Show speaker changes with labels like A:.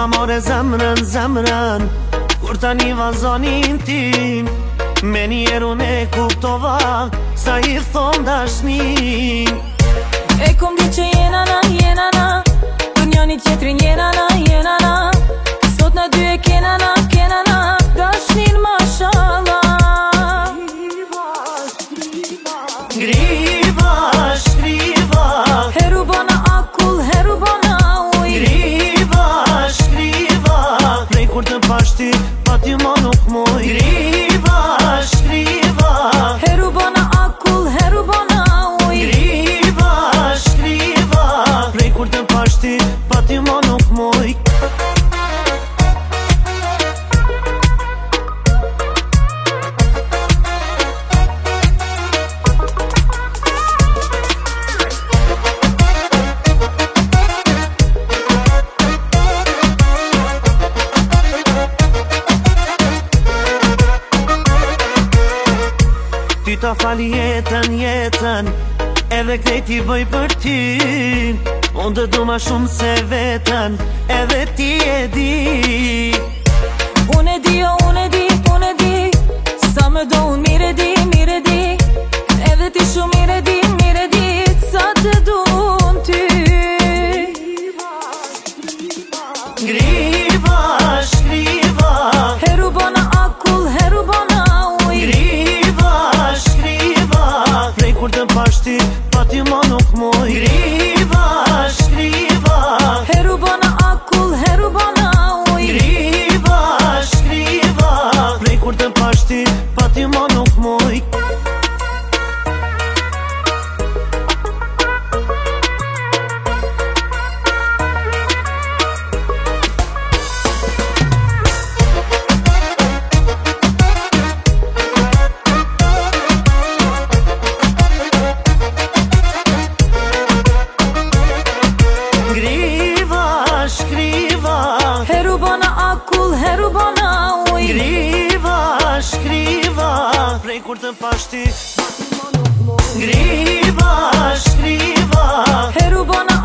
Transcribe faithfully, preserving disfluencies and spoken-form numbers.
A: Ma more zemrën, zemrën Kur ta një vazonin tin Me njeru ne kuptova Sa i thon dashnin
B: E kom di që jena na, jena na Për njani tjetrin jena na, jena na Sot na dy e kena na, kena na Dashnin mashallah
A: Griva, shkriva
B: Heru bana akull, heru bana uj
A: Griva, shkriva Prej kur të pashti, pa ty ma nuk muj Griva, shkriva
B: Heru bana akull, heru bana uj
A: Griva, shkriva Prej kur të pashti, pa ty ma nuk muj Ty ta fali jetën, jetën Edhe krejt i bëj për ty Unë dë du ma shumë se vetën Edhe ti e di
B: Unë e di, o unë e di, unë e di Sa me do unë mire di, mire di Edhe ti shumë mire di, mire di Sa të du unë ty
A: Griva, shkriva
B: Heru bana akull, heru bana uj
A: Griva, shkriva Prej kur të pashti, pa ty ma nuk muj Griva, shkriva
B: Heru bana akull, heru bana uj
A: Griva, shkriva Prej kur të pashti, pa ty ma nuk muj
B: Heru bana akull, heru bana uj
A: Griva, shkriva Prej kur të pashti Griva, shkriva
B: Heru bana